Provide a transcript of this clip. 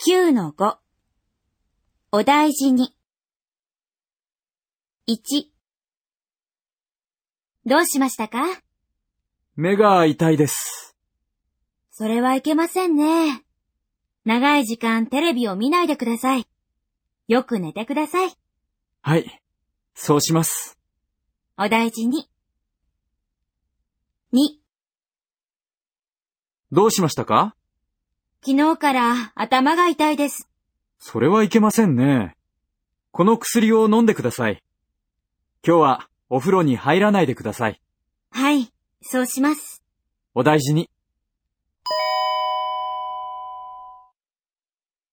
9-5 お大事に。1どうしましたか？ 目が痛いです。 それはいけませんね。長い時間テレビを見ないでください。よく寝てください。 はい、そうします。 お大事に。2 どうしましたか？ 昨日から頭が痛いです。 それはいけませんね。この薬を飲んでください。今日はお風呂に入らないでください。 はい、そうします。 お大事に。